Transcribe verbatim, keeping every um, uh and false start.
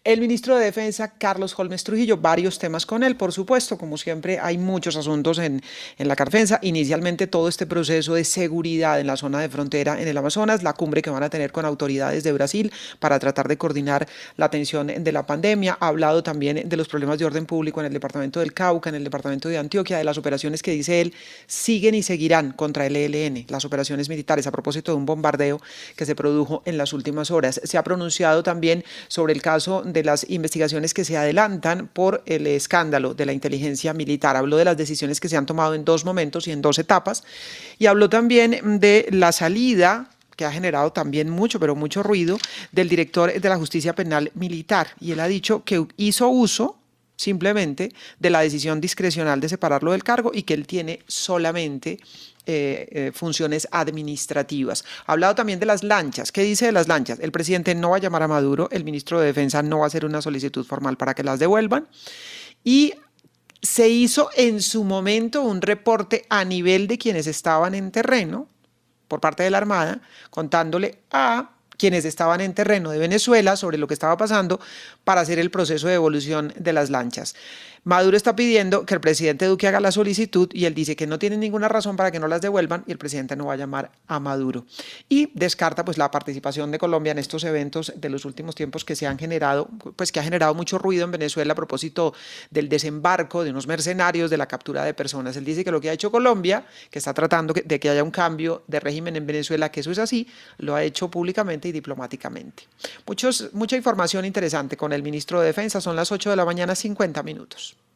El ministro de Defensa, Carlos Holmes Trujillo, varios temas con él, por supuesto, como siempre hay muchos asuntos en, en la Carfensa. Inicialmente todo este proceso de seguridad en la zona de frontera en el Amazonas, la cumbre que van a tener con autoridades de Brasil para tratar de coordinar la atención de la pandemia. Ha hablado también de los problemas de orden público en el departamento del Cauca, en el departamento de Antioquia, de las operaciones que dice él siguen y seguirán contra el E L N, las operaciones militares, a propósito de un bombardeo que se produjo en las últimas horas. Se ha pronunciado también sobre el caso de las investigaciones que se adelantan por el escándalo de la inteligencia militar. Habló de las decisiones que se han tomado en dos momentos y en dos etapas, y habló también de la salida que ha generado también mucho, pero mucho ruido, del director de la Justicia Penal Militar, y él ha dicho que hizo uso simplemente de la decisión discrecional de separarlo del cargo y que él tiene solamente Eh, eh, funciones administrativas. Ha hablado también de las lanchas. ¿Qué dice de las lanchas? El presidente no va a llamar a Maduro, el ministro de Defensa no va a hacer una solicitud formal para que las devuelvan, y se hizo en su momento un reporte a nivel de quienes estaban en terreno por parte de la Armada, contándole a quienes estaban en terreno de Venezuela sobre lo que estaba pasando para hacer el proceso de devolución de las lanchas. Maduro está pidiendo que el presidente Duque haga la solicitud y él dice que no tiene ninguna razón para que no las devuelvan y el presidente no va a llamar a Maduro. Y descarta pues la participación de Colombia en estos eventos de los últimos tiempos que se han generado, pues que ha generado mucho ruido en Venezuela a propósito del desembarco de unos mercenarios, de la captura de personas. Él dice que lo que ha hecho Colombia, que está tratando de que haya un cambio de régimen en Venezuela, que eso es así, lo ha hecho públicamente y diplomáticamente. Muchos, mucha información interesante con el ministro de Defensa. Son las ocho de la mañana, cincuenta minutos.